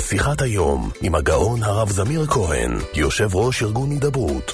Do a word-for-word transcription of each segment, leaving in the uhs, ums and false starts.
שיחת היום עם הגאון הרב זמיר כהן, יושב ראש ארגון הידברות.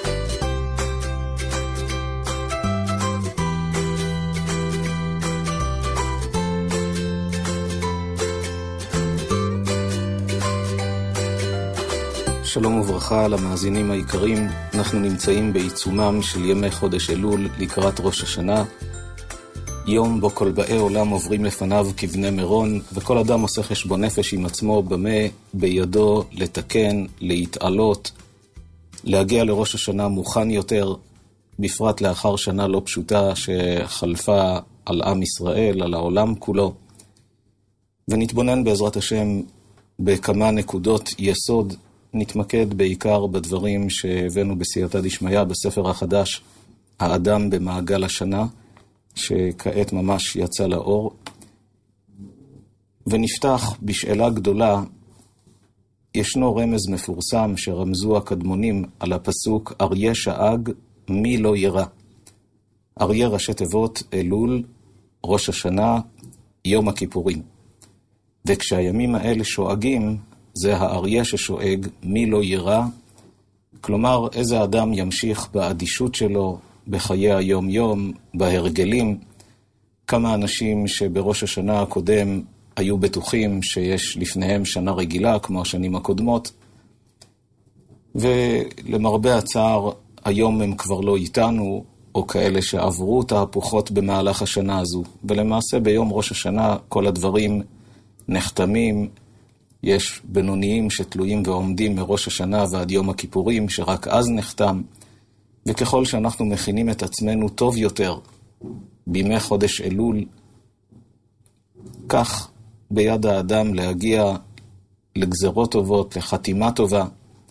שלום וברכה למאזינים היקרים. אנחנו נמצאים בעיצומם של ימי חודש אלול לקראת ראש השנה, יום בו כל באי עולם עוברים לפניו כבני מירון, וכל אדם עושה חשבון נפש עם עצמו במה בידו לתקן, להתעלות, להגיע לראש השנה מוכן יותר, בפרט לאחר שנה לא פשוטה שחלפה על עם ישראל, על העולם כולו. ונתבונן בעזרת השם בכמה נקודות יסוד. נתמקד בעיקר בדברים שהבאנו בסייעתא דשמיא בספר החדש, האדם במעגל השנה, שכעת ממש יצא לאור. ונפתח בשאלה גדולה. ישנו רמז מפורסם שרמזו הקדמונים על הפסוק אריה שאג מי לא ירא. אריה ראשי תיבות אלול, ראש השנה, יום הכיפורים. וכשהימים האלה שואגים, זה האריה ששואג, מי לא ירא, כלומר איזה אדם ימשיך באדישות שלו, בחיי היום יום, בהרגלים. כמה אנשים שבראש השנה הקודם היו בטוחים שיש לפניהם שנה רגילה כמו השנים הקודמות, ולמרבה הצער היום הם כבר לא איתנו, או כאלה שעברו תהפוכות במהלך השנה הזו, ולמעשה ביום ראש השנה כל הדברים נחתמים. יש בינוניים שתלויים ועומדים מראש השנה ועד יום הכיפורים, שרק אז נחתם. וככל שאנחנו מכינים את עצמנו טוב יותר בימי חודש אלול, כך ביד האדם להגיע לגזרות טובות, לחתימה טובה.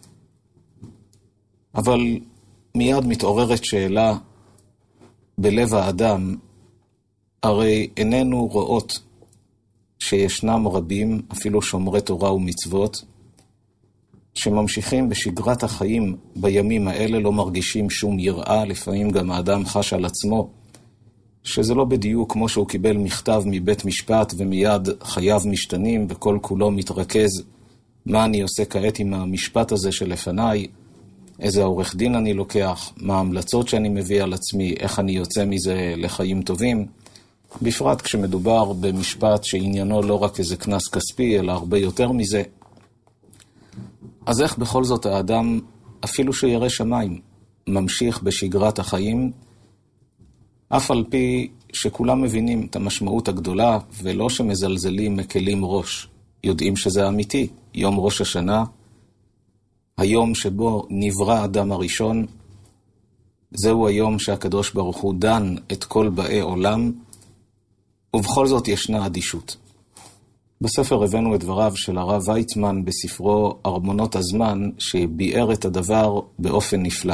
אבל מיד מתעוררת שאלה בלב האדם, הרי איננו רואות שישנם רבים, אפילו שומרי תורה ומצוות, שממשיכים בשגרת החיים בימים האלה, לא מרגישים שום יראה. לפעמים גם האדם חש על עצמו שזה לא בדיוק כמו שהוא קיבל מכתב מבית משפט ומיד חייו משתנים, וכל כולו מתרכז מה אני עושה כעת עם המשפט הזה שלפניי, איזה עורך דין אני לוקח, מה ההמלצות שאני מביא על עצמי, איך אני יוצא מזה לחיים טובים. בפרט כשמדובר במשפט שעניינו לא רק איזה כנס כספי, אלא הרבה יותר מזה. אז איך בכל זאת האדם, אפילו שירא שמיים, ממשיך בשגרת החיים, אף על פי שכולם מבינים את המשמעות הגדולה, ולא שמזלזלים מקלים ראש, יודעים שזה אמיתי. יום ראש השנה, היום שבו נברא האדם הראשון, זהו היום שהקדוש ברוך הוא דן את כל באי עולם, ובכל זאת ישנה אדישות. בספר הבאנו את דבריו של הרב ויצמן בספרו ארמונות הזמן, שביאר את הדבר באופן נפלא.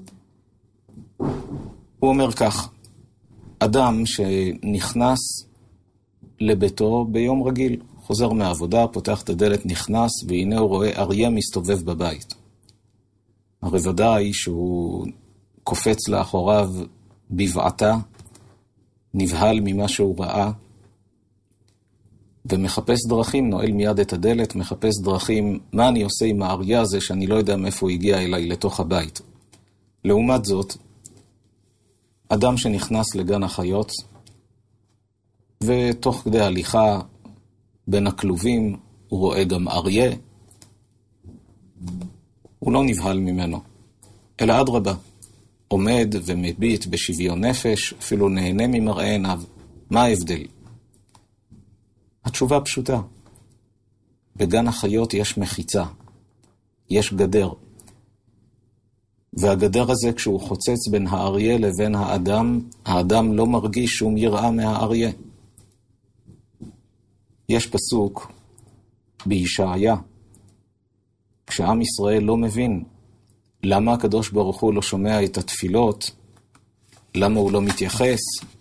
הוא אומר כך, אדם שנכנס לביתו ביום רגיל, חוזר מהעבודה, פותח את הדלת, נכנס, והנה הוא רואה אריה מסתובב בבית. הרי ודאי שהוא קופץ לאחוריו בבעתה, נבהל ממה שהוא ראה, ומחפש דרכים, נועל מיד את הדלת, מחפש דרכים, מה אני עושה עם האריה הזה שאני לא יודע מאיפה הוא הגיע אליי לתוך הבית. לעומת זאת, אדם שנכנס לגן החיות, ותוך כדי הליכה בין הכלובים, הוא רואה גם אריה, הוא לא נבהל ממנו, אלא אדרבה, עומד ומביט בשוויון נפש, אפילו נהנה ממראה עיניו. מה ההבדל? התשובה פשוטה. בגן החיות יש מחיצה, יש גדר. והגדר הזה, כשהוא חוצץ בין האריה לבין האדם, האדם לא מרגיש שום יראה מהאריה. יש פסוק בישעיה, כשעם ישראל לא מבין למה הקדוש ברוך הוא לא שומע את התפילות, למה הוא לא מתייחס,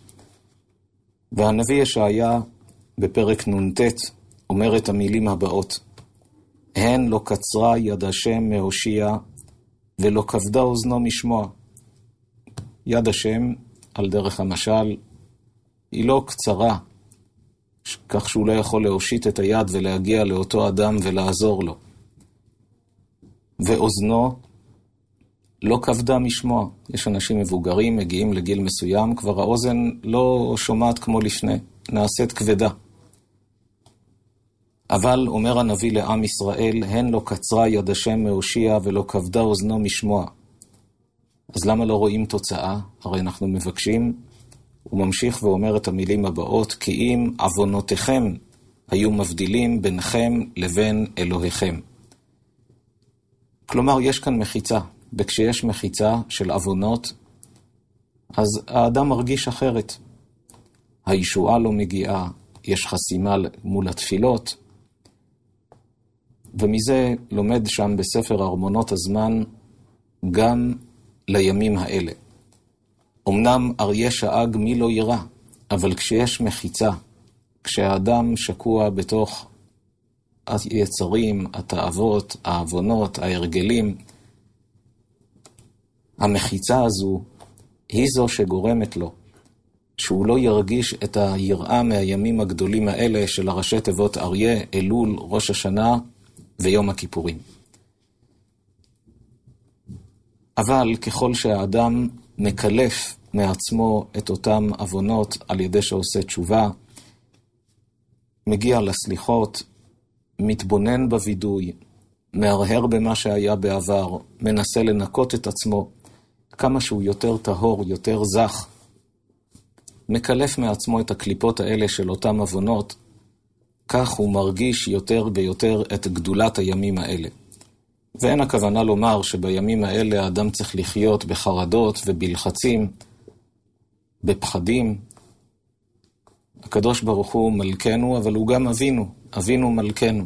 והנביא ישעיה בפרק נ"ט אומר את המילים הבאות, הן לא קצרה יד השם מהושיע, ולא כבדה אוזנו משמוע. יד השם, על דרך המשל, היא לא קצרה כך שהוא לא יכול להושיט את היד ולהגיע לאותו אדם ולעזור לו. ואוזנו לא כבדה משמוע. יש אנשים מבוגרים, מגיעים לגיל מסוים, כבר האוזן לא שומעת כמו לפני, נעשית כבדה. אבל אומר הנביא לעם ישראל, הן לא קצרה יד השם מהושיע ולא כבדה אוזנו משמוע. אז למה לא רואים תוצאה? הרי אנחנו מבקשים, הוא ממשיך ואומר את המילים הבאות, כי אם עוונותיכם היו מבדילים ביניכם לבין אלוהיכם. כלומר, יש כאן מחיצה, וכשיש מחיצה של עוונות, אז האדם מרגיש אחרת. הישועה לא מגיעה, יש חסימה מול התפילות, ומזה לומד שם בספר ארמונות הזמן גם לימים האלה. אמנם אריה שאג מי לא ירא, אבל כשיש מחיצה, כשהאדם שקוע בתוך היצרים, התאוות, העוונות, ההרגלים, המחיצה הזו היא זו שגורמת לו, שהוא לא ירגיש את היראה מהימים הגדולים האלה של הראשי תיבות אריה, אלול, ראש השנה ויום הכיפורים. אבל ככל שהאדם מקלף מעצמו את אותם עוונות על ידי שעושה תשובה, מגיע לסליחות, מתבונן בוידוי, מהרהר במה שהיה בעבר, מנסה לנקות את עצמו, כמה שהוא יותר טהור, יותר זך, מקלף מעצמו את הקליפות האלה של אותם עוונות, כך הוא מרגיש יותר ויותר את גדולת הימים האלה. ואין הכוונה לומר שבימים האלה האדם צריך לחיות בחרדות ובלחצים, בפחדים. הקדוש ברוך הוא מלכנו, אבל הוא גם אבינו, אבינו מלכנו.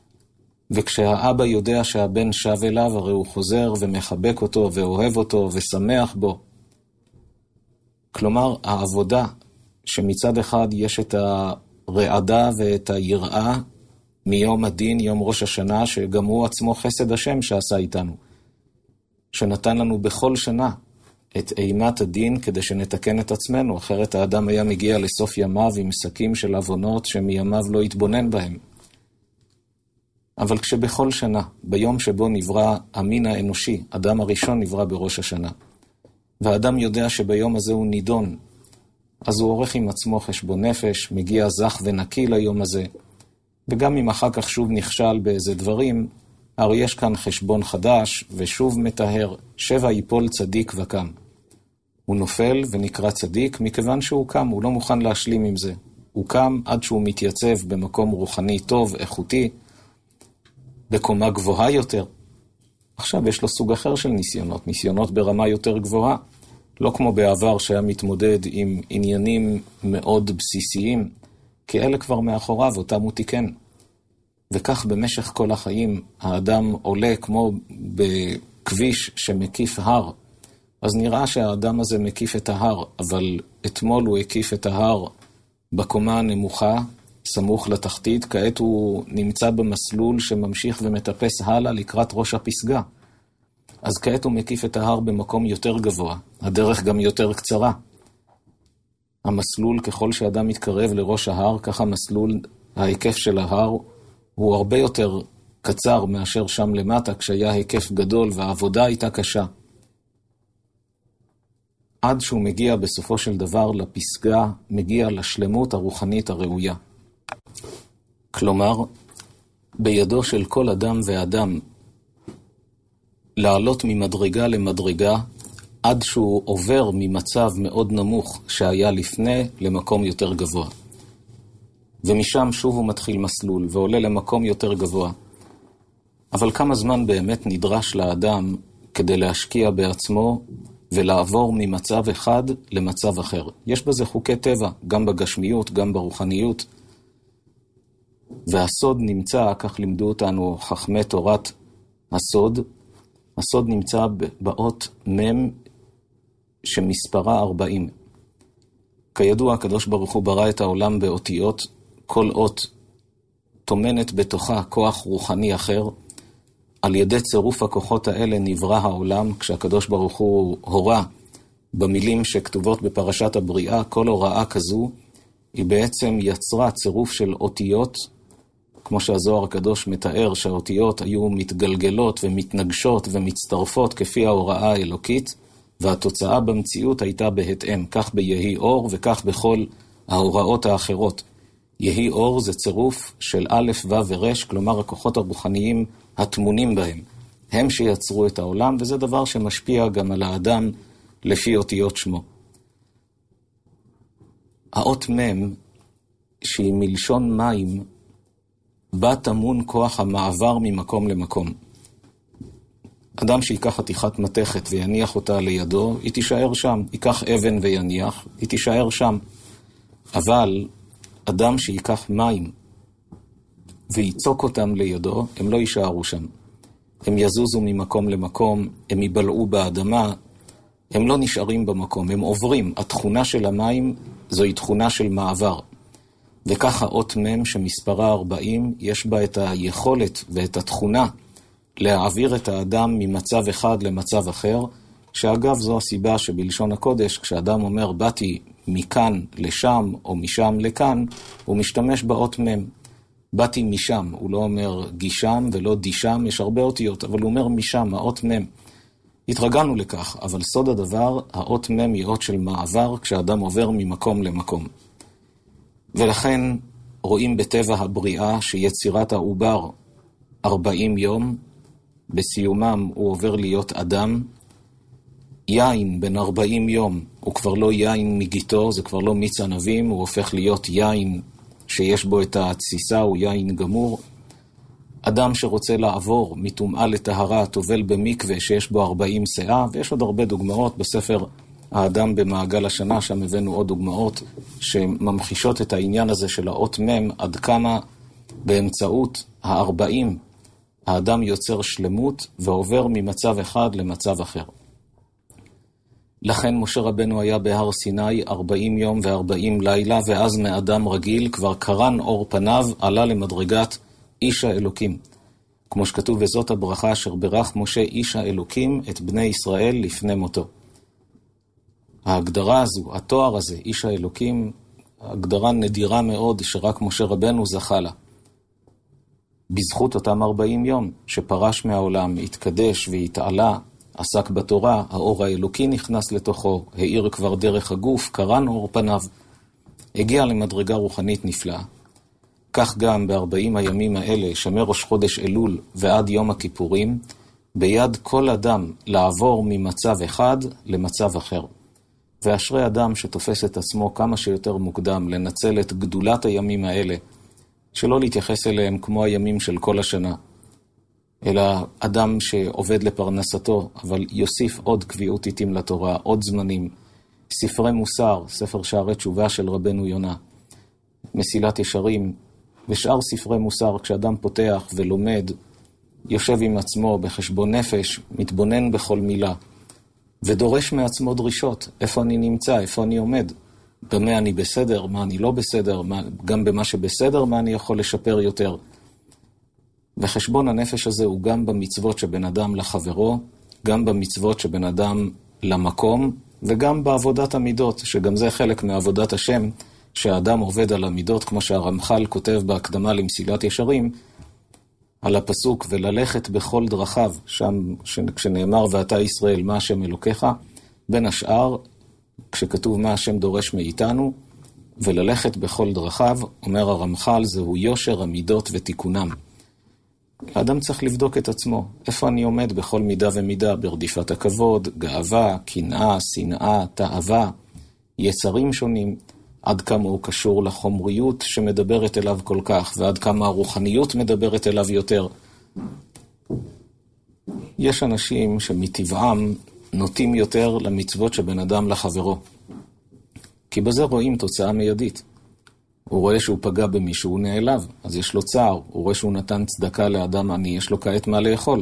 וכשהאבא יודע שהבן שב אליו, הרי הוא חוזר ומחבק אותו ואוהב אותו ושמח בו. כלומר, העבודה שמצד אחד יש את הרעדה ואת היראה מיום הדין, יום ראש השנה, שגם הוא עצמו חסד השם שעשה איתנו, שנתן לנו בכל שנה את אימת הדין כדי שנתקן את עצמנו, אחרת האדם היה מגיע לסוף ימיו עם שקים של עוונות שמימיו לא יתבונן בהם. אבל כשבכל שנה, ביום שבו נברא המין האנושי, אדם הראשון נברא בראש השנה, והאדם יודע שביום הזה הוא נידון, אז הוא עורך עם עצמו חשבון נפש, מגיע זך ונקי ליום הזה, וגם אם אחר כך שוב נכשל באיזה דברים, הרי יש כאן חשבון חדש, ושוב מטהר, שבע ייפול צדיק וקם. הוא נופל ונקרא צדיק מכיוון שהוא קם, הוא לא מוכן להשלים עם זה. הוא קם עד שהוא מתייצב במקום רוחני טוב, איכותי, בקומה גבוהה יותר. עכשיו יש לו סוג אחר של ניסיונות, ניסיונות ברמה יותר גבוהה, לא כמו בעבר שהיה מתמודד עם עניינים מאוד בסיסיים, כי אלה כבר מאחוריו, אותם הוא תיקן. וכך במשך כל החיים האדם עולה כמו בכביש שמקיף הר, אז נראה שהאדם הזה מקיף את ההר, אבל אתמול הוא הקיף את ההר בקומה הנמוכה, סמוך לתחתית, כעת הוא נמצא במסלול שממשיך ומטפס הלאה לקראת ראש הפסגה. אז כעת הוא מקיף את ההר במקום יותר גבוה, הדרך גם יותר קצרה. המסלול, ככל שאדם מתקרב לראש ההר, ככה מסלול, ההיקף של ההר הוא הרבה יותר קצר מאשר שם למטה, כשהיה היקף גדול והעבודה הייתה קשה. עד שהוא מגיע בסופו של דבר לפסגה, מגיע לשלמות הרוחנית הראויה. כלומר, בידו של כל אדם ואדם לעלות ממדרגה למדרגה, עד שהוא עובר ממצב מאוד נמוך שהיה לפני למקום יותר גבוה. ומשם שוב הוא מתחיל מסלול ועולה למקום יותר גבוה. אבל כמה זמן באמת נדרש לאדם כדי להשקיע בעצמו ולעבור ממצב אחד למצב אחר? יש בזה חוקי טבע, גם בגשמיות, גם ברוחניות. והסוד נמצא, כך לימדו אותנו חכמי תורת הסוד, הסוד נמצא באות מם שמספרה ארבעים. כידוע, הקדוש ברוך הוא ברא את העולם באותיות, כל אות תומנת בתוכה כוח רוחני אחר. על ידי צירוף הכוחות האלה נברא העולם, כשהקדוש ברוך הוא הורה במילים שכתובות בפרשת הבריאה, כל הוראה כזו היא בעצם יצרה צירוף של אותיות, כמו שהזוהר הקדוש מתאר שהאותיות היו מתגלגלות ומתנגשות ומצטרפות כפי ההוראה האלוקית, והתוצאה במציאות הייתה בהתאם, כך ביהי אור וכך בכל ההוראות האחרות. יהי אור זה צירוף של א' ו' ורש, כלומר הכוחות הרוחניים התמונים בהם. הם שיצרו את העולם, וזה דבר שמשפיע גם על האדם לפי אותיות שמו. האות מם, שהיא מלשון מים, בה טמון כוח המעבר ממקום למקום. אדם שיקח חתיכת מתכת ויניח אותה לידו, היא תישאר שם. ייקח אבן ויניח, היא תישאר שם. אבל אדם שיקח מים ויצוק אותם לידו, הם לא יישארו שם. הם יזוזו ממקום למקום, הם יבלעו באדמה, הם לא נשארים במקום, הם עוברים. התכונה של המים זוהי תכונה של מעבר. וככה אות מם שמספרה ארבעים, יש בה את היכולת ואת התכונה להעביר את האדם ממצב אחד למצב אחר, שאגב זו הסיבה שבלשון הקודש, כשאדם אומר באתי מכאן לשם או משם לכאן, הוא משתמש באות מם. באתי משם, הוא לא אומר גישם ולא דישם, יש הרבה אותיות, אבל הוא אומר משם, האות מם. התרגלנו לכך, אבל סוד הדבר, האות מם היא אות של מעבר, כשאדם עובר ממקום למקום. ולכן רואים בטבע הבריאה שיצירת העובר ארבעים יום, בסיומם הוא עובר להיות אדם. יין בין ארבעים יום הוא כבר לא יין מגיתו, זה כבר לא מיץ ענבים, הוא הופך להיות יין שיש בו את התסיסה, הוא יין גמור. אדם שרוצה לעבור מטומאה לטהרה, טובל במקווה שיש בו ארבעים שאה, ויש עוד הרבה דוגמאות בספר האדם במעגל השנה, שם הבאנו עוד דוגמאות שממחישות את העניין הזה של האות מם, עד כמה באמצעות הארבעים האדם יוצר שלמות ועובר ממצב אחד למצב אחר. לכן משה רבנו היה בהר סיני ארבעים יום וארבעים לילה, ואז מאדם רגיל כבר קרן אור פניו, עלה למדרגת איש האלוקים. כמו שכתוב, וזאת הברכה אשר ברך משה איש האלוקים את בני ישראל לפני מותו. ההגדרה הזו, התואר הזה, איש האלוקים, הגדרה נדירה מאוד שרק משה רבנו זכה לה. בזכות אותם ארבעים יום שפרש מהעולם, התקדש והתעלה, עסק בתורה, האור האלוקי נכנס לתוכו, האיר כבר דרך הגוף, קרן אור פניו, הגיע למדרגה רוחנית נפלאה. כך גם בארבעים הימים האלה, שמראש חודש אלול ועד יום הכיפורים, ביד כל אדם לעבור ממצב אחד למצב אחר. ואשרי אדם שתופס את עצמו כמה שיותר מוקדם לנצל את גדולת הימים האלה, שלא להתייחס אליהם כמו הימים של כל השנה, אלא אדם שעובד לפרנסתו, אבל יוסיף עוד קביעות עיתים לתורה, עוד זמנים, ספרי מוסר, ספר שערי תשובה של רבנו יונה, מסילת ישרים, ושאר ספרי מוסר, כשאדם פותח ולומד, יושב עם עצמו בחשבון נפש, מתבונן בכל מילה, ודורש מעצמו דרישות, איפה אני נמצא, איפה אני עומד, במה אני בסדר, מה אני לא בסדר, מה, גם במה שבסדר, מה אני יכול לשפר יותר. וחשבון הנפש הזה הוא גם במצוות שבן אדם לחברו, גם במצוות שבן אדם למקום, וגם בעבודת המידות, שגם זה חלק מעבודת השם, שהאדם עובד על המידות, כמו שהרמח"ל כותב בהקדמה למסילת ישרים, על הפסוק, וללכת בכל דרכיו, שם כשנאמר ואתה ישראל, מה השם אלוקיך, בין השאר, כשכתוב מה השם דורש מאיתנו, וללכת בכל דרכיו, אומר הרמח"ל, זהו יושר המידות ותיקונם. האדם צריך לבדוק את עצמו, איפה אני עומד בכל מידה ומידה, ברדיפת הכבוד, גאווה, קנאה, שנאה, תאווה, יצרים שונים, עד כמה הוא קשור לחומריות שמדברת אליו כל כך, ועד כמה הרוחניות מדברת אליו יותר. יש אנשים שמטבעם נוטים יותר למצוות שבן אדם לחברו, כי בזה רואים תוצאה מיידית. הוא רואה שהוא פגע במישהו, הוא נעלב, אז יש לו צער. הוא רואה שהוא נתן צדקה לאדם עני, יש לו כעת מה לאכול.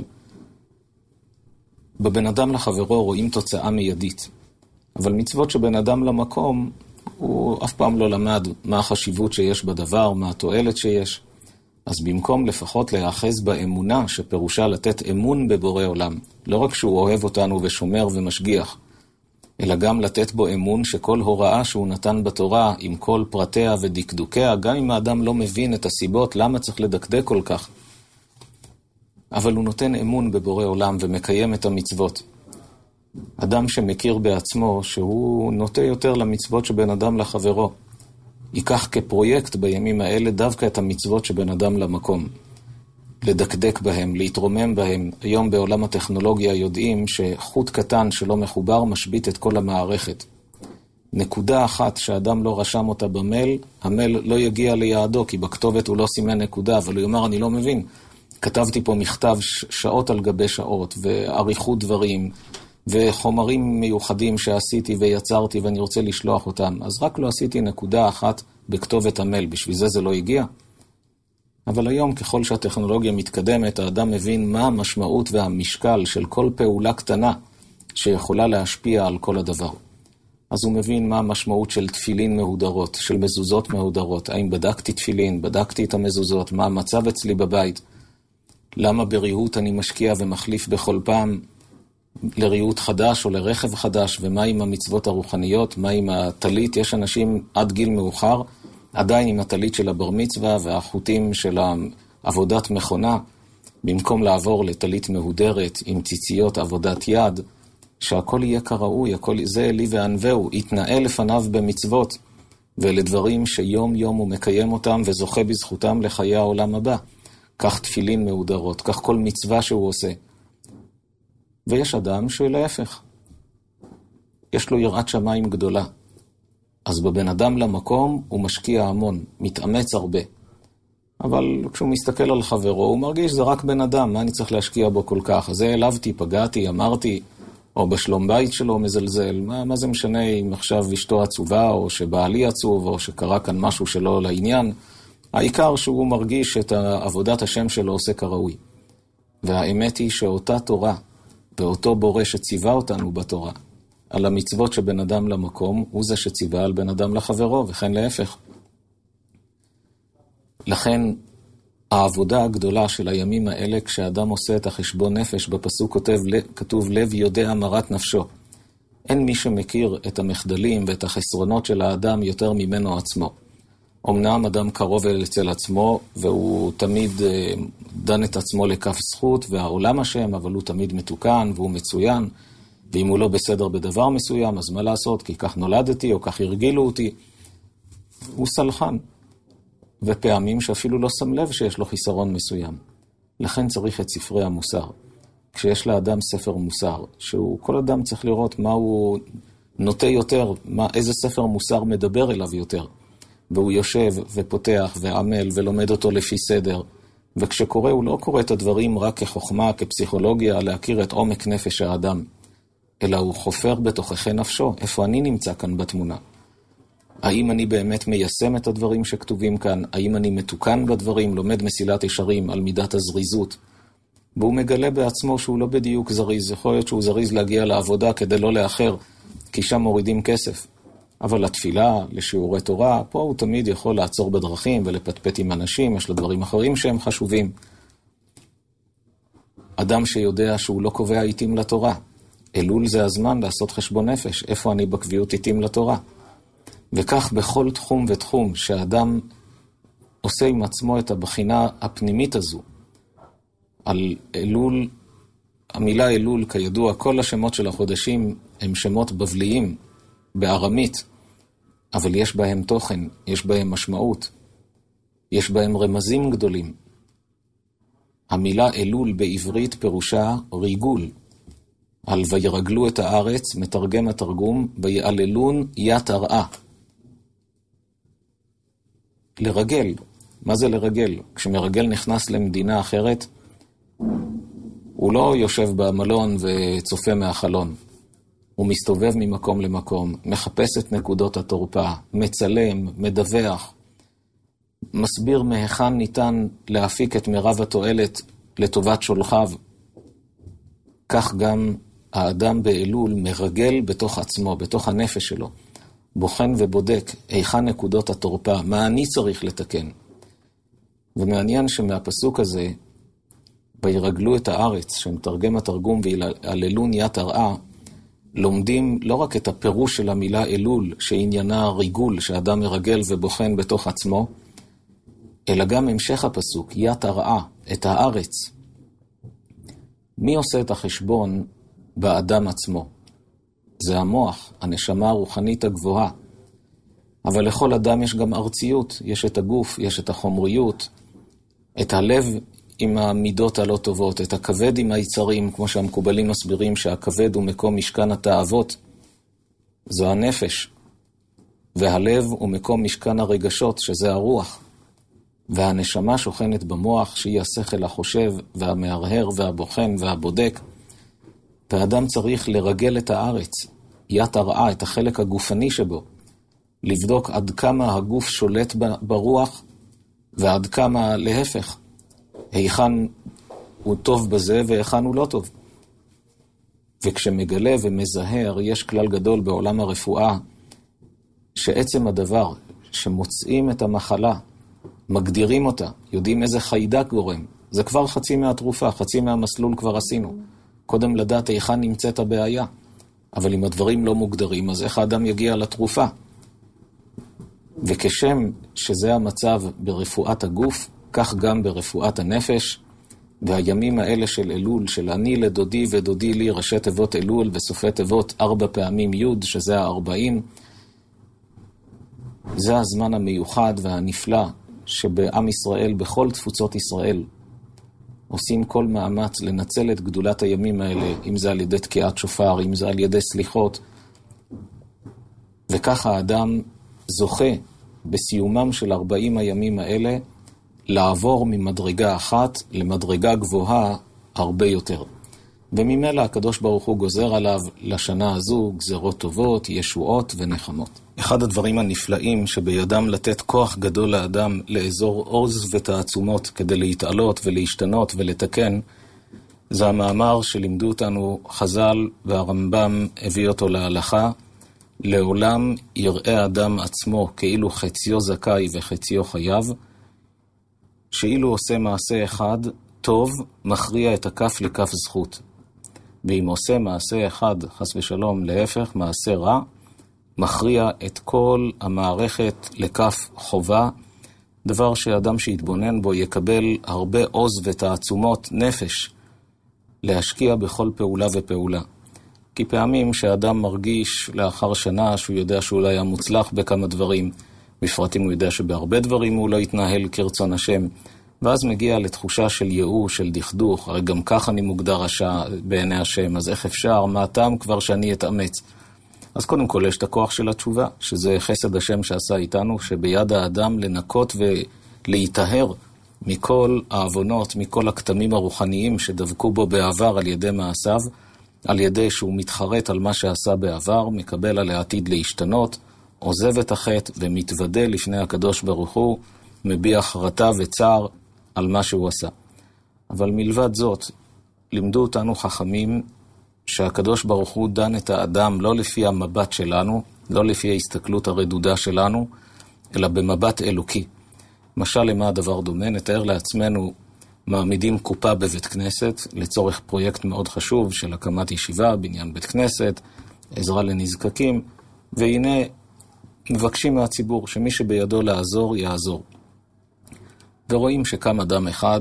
בבן אדם לחברו רואים תוצאה מיידית. אבל מצוות שבן אדם למקום, הוא אף פעם לא למד מה החשיבות שיש בדבר, מה התועלת שיש. אז במקום לפחות להאחז באמונה, שפירושה לתת אמון בבורא עולם, לא רק שהוא אוהב אותנו ושומר ומשגיח, אלא גם לתת בו אמון שכל הוראה שהוא נתן בתורה, עם כל פרטיה ודקדוקיה, גם אם האדם לא מבין את הסיבות, למה צריך לדקדק כל כך, אבל הוא נותן אמון בבורא עולם ומקיים את המצוות. אדם שמכיר בעצמו שהוא נוטה יותר למצוות שבין אדם לחברו, ייקח כפרויקט בימים האלה דווקא את המצוות שבין אדם למקום. לדקדק בהם, להתרומם בהם. היום בעולם הטכנולוגיה יודעים שחוט קטן שלא מחובר משבית את כל המערכת. נקודה אחת שאדם לא רשם אותה במייל, המייל לא יגיע ליעדו, כי בכתובת הוא לא סימן נקודה, אבל הוא יאמר, אני לא מבין. כתבתי פה מכתב שעות על גבי שעות, ועריכות דברים, וחומרים מיוחדים שעשיתי ויצרתי ואני רוצה לשלוח אותם. אז רק לא עשיתי נקודה אחת בכתובת המייל, בשביל זה זה לא הגיע. אבל היום ככל שהטכנולוגיה מתקדמת, האדם מבין מה המשמעות והמשקל של כל פעולה קטנה שיכולה להשפיע על כל הדבר. אז הוא מבין מה המשמעות של תפילין מהודרות, של מזוזות מהודרות. האם בדקתי תפילין, בדקתי את המזוזות, מה המצב אצלי בבית, למה בריהוט אני משקיע ומחליף בכל פעם לריהוט חדש או לרכב חדש, ומה עם המצוות הרוחניות, מה עם הטלית. יש אנשים עד גיל מאוחר, עדיין עם הטלית של הבר מצווה והחוטים של עבודת מכונה, במקום לעבור לטלית מהודרת עם ציציות עבודת יד, שהכל יהיה כראוי, הכל זה לי וענווהו, יתנאה לפניו במצוות, ולדברים שיום יום הוא מקיים אותם וזוכה בזכותם לחיי העולם הבא. כך תפילין מהודרות, כך כל מצווה שהוא עושה. ויש אדם שלהפך, יש לו יראת שמיים גדולה. אז בבן אדם למקום הוא משקיע המון, מתאמץ הרבה. אבל כשהוא מסתכל על חברו, הוא מרגיש זה רק בן אדם, מה אני צריך להשקיע בו כל כך? אז זה העלבתי, פגעתי, אמרתי, או בשלום בית שלו מזלזל. מה, מה זה משנה אם עכשיו אשתו עצובה, או שבעלי עצוב, או שקרה כאן משהו שלא לעניין? העיקר שהוא מרגיש את עבודת השם שלו עושה כראוי. והאמת היא שאותה תורה, ואותו בורא שציווה אותנו בתורה, על המצוות שבין אדם למקום, הוא זה שציווה על בן אדם לחברו, וכן להפך. לכן, העבודה הגדולה של הימים האלה, כשאדם עושה את החשבון נפש, בפסוק כותב, כתוב, לב יודע מרת נפשו. אין מי שמכיר את המחדלים ואת החסרונות של האדם יותר ממנו עצמו. אמנם אדם קרוב אצל עצמו, והוא תמיד דן את עצמו לכף זכות, והעולם השם, אבל הוא תמיד מתוקן והוא מצוין, ואם הוא לא בסדר בדבר מסוים, אז מה לעשות? כי כך נולדתי או כך הרגילו אותי. הוא סלחן, ופעמים שאפילו לא שם לב שיש לו חיסרון מסוים. לכן צריך את ספרי המוסר. כשיש לאדם ספר מוסר, שהוא כל אדם צריך לראות מה הוא נוטה יותר, מה, איזה ספר מוסר מדבר אליו יותר. והוא יושב ופותח ועמל ולומד אותו לפי סדר. וכשקורא הוא לא קורא את הדברים רק כחוכמה, כפסיכולוגיה, להכיר את עומק נפש האדם. אלא הוא חופר בתוככי נפשו. איפה אני נמצא כאן בתמונה? האם אני באמת מיישם את הדברים שכתובים כאן? האם אני מתוקן בדברים? לומד מסילת ישרים על מידת הזריזות. והוא מגלה בעצמו שהוא לא בדיוק זריז. יכול להיות שהוא זריז להגיע לעבודה כדי לא לאחר, כי שם מורידים כסף. אבל לתפילה, לשיעורי תורה, פה הוא תמיד יכול לעצור בדרכים ולפטפט עם אנשים, יש לו דברים אחרים שהם חשובים. אדם שיודע שהוא לא קובע עיתים לתורה. אלול זה הזמן לעשות חשבון נפש, איפה אני בקביעות עיתים לתורה. וכך בכל תחום ותחום שהאדם עושה עם עצמו את הבחינה הפנימית הזו. על אלול, המילה אלול כידוע, כל השמות של החודשים הם שמות בבליים, בארמית, אבל יש בהם תוכן, יש בהם משמעות, יש בהם רמזים גדולים. המילה אלול בעברית פירושה ריגול. על וירגלו את הארץ, מתרגם התרגום, ויעללון ית הרעה. לרגל. מה זה לרגל? כשמרגל נכנס למדינה אחרת, הוא לא יושב במלון וצופה מהחלון. הוא מסתובב ממקום למקום, מחפש את נקודות התורפה, מצלם, מדווח, מסביר מהיכן ניתן להפיק את מרב התועלת לטובת שולחיו. כך גם האדם באלול מרגל בתוך עצמו, בתוך הנפש שלו, בוחן ובודק היכן נקודות התורפה, מה אני צריך לתקן. ומעניין שמהפסוק הזה, וירגלו את הארץ, שמתרגם התרגום ויללון ית הרעה, לומדים לא רק את הפירוש של המילה אלול, שעניינה ריגול, שאדם מרגל ובוחן בתוך עצמו, אלא גם המשך הפסוק, ית הרעה, את הארץ. מי עושה את החשבון באדם עצמו? זה המוח, הנשמה הרוחנית הגבוהה. אבל לכל אדם יש גם ארציות, יש את הגוף, יש את החומריות, את הלב עם המידות הלא טובות, את הכבד עם היצרים, כמו שהמקובלים מסבירים שהכבד הוא מקום משכן התאוות. זו הנפש, והלב הוא מקום משכן הרגשות, שזה הרוח. והנשמה שוכנת במוח, שהיא השכל החושב והמהרהר והבוחן והבודק. והאדם צריך לרגל את הארץ, ית הרעה, את החלק הגופני שבו, לבדוק עד כמה הגוף שולט ברוח, ועד כמה להפך, היכן הוא טוב בזה והיכן הוא לא טוב. וכשמגלה ומזהר, יש כלל גדול בעולם הרפואה, שעצם הדבר שמוצאים את המחלה, מגדירים אותה, יודעים איזה חיידק גורם, זה כבר חצי מהתרופה, חצי מהמסלול כבר עשינו. קודם לדעת היכן נמצאת הבעיה, אבל אם הדברים לא מוגדרים, אז איך האדם יגיע לתרופה? וכשם שזה המצב ברפואת הגוף, כך גם ברפואת הנפש, והימים האלה של אלול, של אני לדודי ודודי לי, ראשי תיבות אלול וסופי תיבות ארבע פעמים י', שזה הארבעים, זה הזמן המיוחד והנפלא שבעם ישראל, בכל תפוצות ישראל, עושים כל מאמץ לנצל את גדולת הימים האלה, אם זה על ידי תקיעת שופר, אם זה על ידי סליחות. וככה האדם זוכה בסיומם של ארבעים הימים האלה, לעבור ממדרגה אחת למדרגה גבוהה הרבה יותר. וממילא הקדוש ברוך הוא גוזר עליו לשנה הזו גזרות טובות, ישועות ונחמות. אחד הדברים הנפלאים שבידם לתת כוח גדול לאדם לאזור עוז ותעצומות כדי להתעלות ולהשתנות ולתקן, זה המאמר שלימדו אותנו חז"ל והרמב"ם הביא אותו להלכה, לעולם יראה אדם עצמו כאילו חציו זכאי וחציו חייב, שאילו עושה מעשה אחד טוב, מכריע את הכף לכף זכות. ואם עושה מעשה אחד, חס ושלום, להפך, מעשה רע, מכריע את כל המערכת לכף חובה, דבר שאדם שיתבונן בו יקבל הרבה עוז ותעצומות נפש להשקיע בכל פעולה ופעולה. כי פעמים שאדם מרגיש לאחר שנה שהוא יודע שאולי היה מוצלח בכמה דברים, בפרט אם הוא יודע שבהרבה דברים הוא לא יתנהל כרצון השם, ואז מגיע לתחושה של ייאוש, של דכדוך, הרי גם כך אני מוגדר רשע בעיני השם, אז איך אפשר, מה הטעם כבר שאני אתאמץ? אז קודם כל יש את הכוח של התשובה, שזה חסד השם שעשה איתנו, שביד האדם לנקות ולהיטהר מכל העוונות, מכל הכתמים הרוחניים שדבקו בו בעבר על ידי מעשיו, על ידי שהוא מתחרט על מה שעשה בעבר, מקבל על העתיד להשתנות, עוזב את החטא ומתוודה לפני הקדוש ברוך הוא, מביע חרטה וצער על מה שהוא עשה. אבל מלבד זאת, לימדו אותנו חכמים שהקדוש ברוך הוא דן את האדם לא לפי המבט שלנו, לא לפי ההסתכלות הרדודה שלנו, אלא במבט אלוקי. משל למה הדבר דומה? נתאר לעצמנו מעמידים קופה בבית כנסת לצורך פרויקט מאוד חשוב של הקמת ישיבה, בניין בית כנסת, עזרה לנזקקים, והנה מבקשים מהציבור שמי שבידו לעזור יעזור. ורואים שקם אדם אחד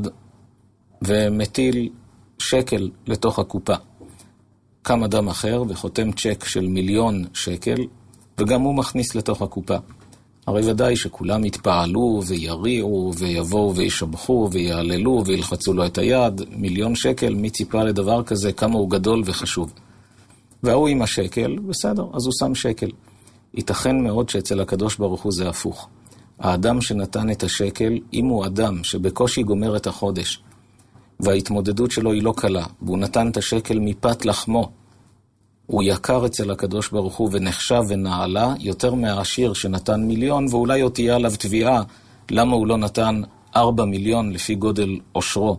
ומטיל שקל לתוך הקופה. קם אדם אחר וחותם צ'ק של מיליון שקל, וגם הוא מכניס לתוך הקופה. הרי ודאי שכולם יתפעלו ויריעו ויבואו וישבחו ויעללו וילחצו לו את היד. מיליון שקל, מי ציפה לדבר כזה, כמה הוא גדול וחשוב. והוא עם השקל, בסדר, אז הוא שם שקל. ייתכן מאוד שאצל הקדוש ברוך הוא זה הפוך. האדם שנתן את השקל, אם הוא אדם שבקושי גומר את החודש, וההתמודדות שלו היא לא קלה, והוא נתן את השקל מפת לחמו, הוא יקר אצל הקדוש ברוך הוא ונחשב ונעלה יותר מהעשיר שנתן מיליון, ואולי עוד תהיה עליו תביעה למה הוא לא נתן ארבע מיליון לפי גודל עושרו.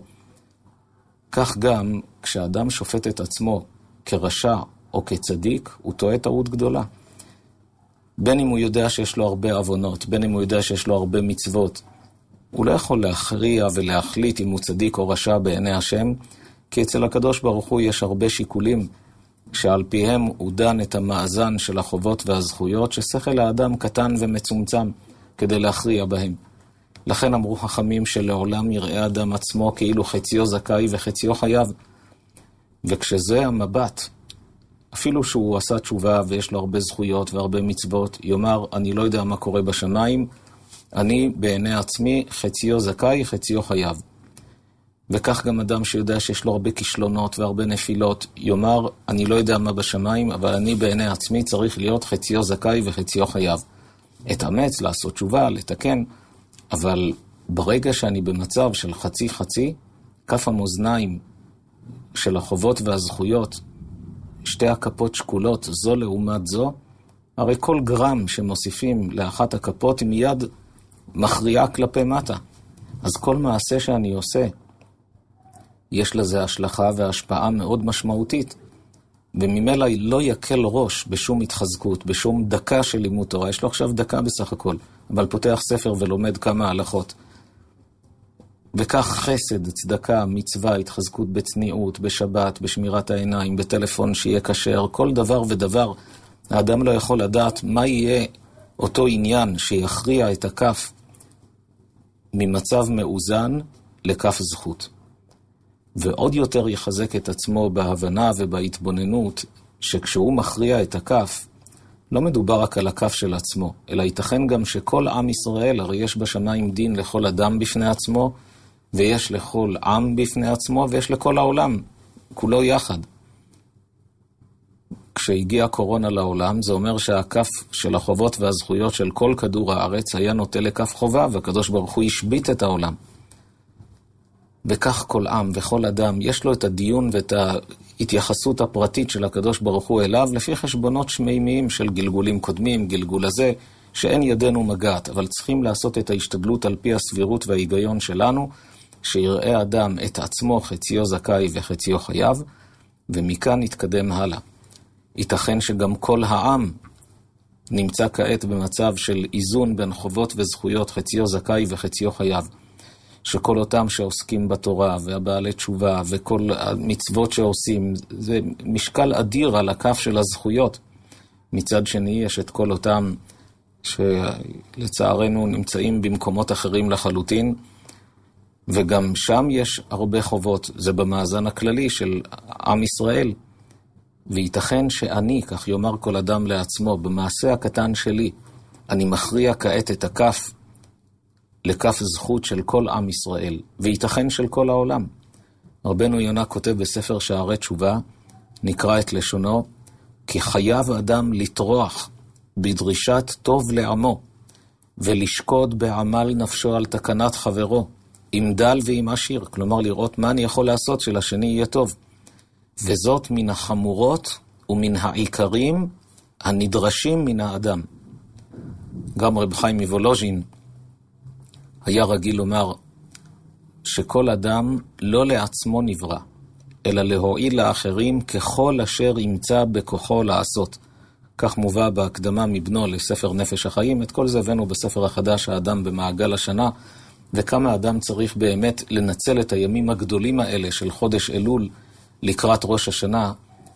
כך גם כשאדם שופט את עצמו כרשע או כצדיק, הוא טועה טעות גדולה. בין אם הוא יודע שיש לו הרבה עוונות, בין אם הוא יודע שיש לו הרבה מצוות, הוא לא יכול להכריע ולהחליט אם הוא צדיק או רשע בעיני השם, כי אצל הקדוש ברוך הוא יש הרבה שיקולים, שעל פיהם הוא דן את המאזן של החובות והזכויות, ששכל האדם קטן ומצומצם כדי להכריע בהם. לכן אמרו חכמים שלעולם יראה אדם עצמו כאילו חציו זכאי וחציו חייב. וכשזה המבט, אפילו שהוא עשה תשובה ויש לו הרבה זכויות והרבה מצוות, יאמר, אני לא יודע מה קורה בשמיים, אני בעיני עצמי חציו זכאי, חציו חייב. וכך גם אדם שיודע שיש לו הרבה כישלונות והרבה נפילות, יאמר, אני לא יודע מה בשמיים, אבל אני בעיני עצמי צריך להיות חציו זכאי וחציו חייב. אתאמץ, לעשות תשובה, לתקן, אבל ברגע שאני במצב של חצי חצי, כף המאזניים של החובות והזכויות, שתי הכפות שקולות זו לעומת זו, הרי כל גרם שמוסיפים לאחת הכפות היא מיד מכריעה כלפי מטה. אז כל מעשה שאני עושה, יש לזה השלכה והשפעה מאוד משמעותית, וממילא לא יקל ראש בשום התחזקות, בשום דקה של לימוד תורה. יש לו עכשיו דקה בסך הכל, אבל פותח ספר ולומד כמה הלכות. וכך חסד, צדקה, מצווה, התחזקות בצניעות, בשבת, בשמירת העיניים, בטלפון שיהיה כשר, כל דבר ודבר. האדם לא יכול לדעת מה יהיה אותו עניין שיכריע את הכף ממצב מאוזן לכף זכות. ועוד יותר יחזק את עצמו בהבנה ובהתבוננות שכשהוא מכריע את הכף, לא מדובר רק על הכף של עצמו, אלא ייתכן גם שכל עם ישראל, הרי יש בשמיים דין לכל אדם בפני עצמו, ויש לכל עם בפני עצמו, ויש לכל העולם, כולו יחד. כשהגיעה קורונה לעולם, זה אומר שהכף של החובות והזכויות של כל כדור הארץ היה נוטה לכף חובה, והקדוש ברוך הוא השבית את העולם. וכך כל עם וכל אדם, יש לו את הדיון ואת ההתייחסות הפרטית של הקדוש ברוך הוא אליו, לפי חשבונות שמימיים של גלגולים קודמים, גלגול הזה, שאין ידינו מגעת, אבל צריכים לעשות את ההשתדלות על פי הסבירות וההיגיון שלנו, שיראה אדם את עצמו חציו זכאי וחציו חייב, ומכאן נתקדם הלאה. ייתכן שגם כל העם נמצא כעת במצב של איזון בין חובות וזכויות, חציו זכאי וחציו חייב. שכל אותם שעוסקים בתורה והבעלי תשובה וכל המצוות שעושים, זה משקל אדיר על הכף של הזכויות. מצד שני יש את כל אותם שלצערנו נמצאים במקומות אחרים לחלוטין, וגם שם יש הרבה חובות, זה במאזן הכללי של עם ישראל. וייתכן שאני, כך יאמר כל אדם לעצמו, במעשה הקטן שלי, אני מכריע כעת את הכף לכף זכות של כל עם ישראל, וייתכן של כל העולם. רבנו יונה כותב בספר שערי תשובה, נקרא את לשונו, כי חייב אדם לטרוח בדרישת טוב לעמו, ולשקוד בעמל נפשו על תקנת חברו, עם דל ועם עשיר, כלומר לראות מה אני יכול לעשות שלשני יהיה טוב. וזאת מן החמורות ומן העיקרים הנדרשים מן האדם. גם רב חיים מוולוז'ין היה רגיל לומר שכל אדם לא לעצמו נברא, אלא להועיל לאחרים ככל אשר ימצא בכוחו לעשות. כך מובא בהקדמה מבנו לספר נפש החיים. את כל זה הבאנו בספר החדש, האדם במעגל השנה, וכמה אדם צריך באמת לנצל את הימים הגדולים האלה של חודש אלול לקראת ראש השנה,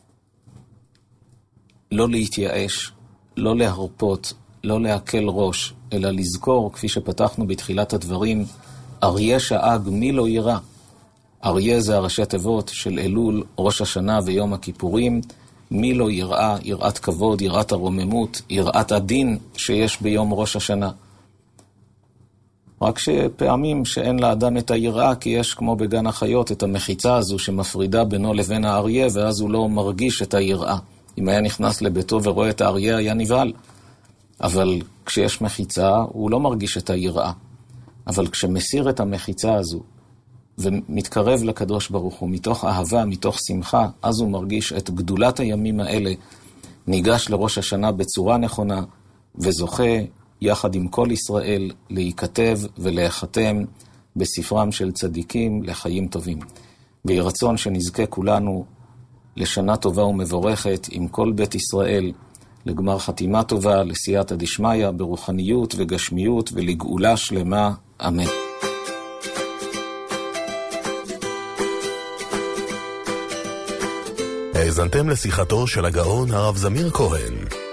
לא להתייאש, לא להרפות, לא להקל ראש, אלא לזכור, כפי שפתחנו בתחילת הדברים, אריה שאג מי לא ירא. אריה זה הראשי תיבות של אלול, ראש השנה ויום הכיפורים. מי לא יראה, יראת כבוד, יראת הרוממות, יראת הדין שיש ביום ראש השנה. רק שפעמים שאין לאדם את היראה, כי יש כמו בגן החיות את המחיצה הזו שמפרידה בינו לבין האריה, ואז הוא לא מרגיש את היראה. אם היה נכנס לביתו ורואה את האריה היה נבהל. אבל כשיש מחיצה הוא לא מרגיש את היראה. אבל כשמסיר את המחיצה הזו ומתקרב לקדוש ברוך הוא מתוך אהבה, מתוך שמחה, אז הוא מרגיש את גדולת הימים האלה, ניגש לראש השנה בצורה נכונה וזוכה יחד עם כל ישראל להיכתב ולהיחתם בספרם של צדיקים לחיים טובים. ויהי רצון שנזכה כולנו לשנה טובה ומבורכת עם כל בית ישראל, לגמר חתימה טובה, לסייעתא דשמיא, ברוחניות וגשמיות ולגאולה שלמה. אמן. האזנתם לשיחתו של הגאון הרב זמיר כהן.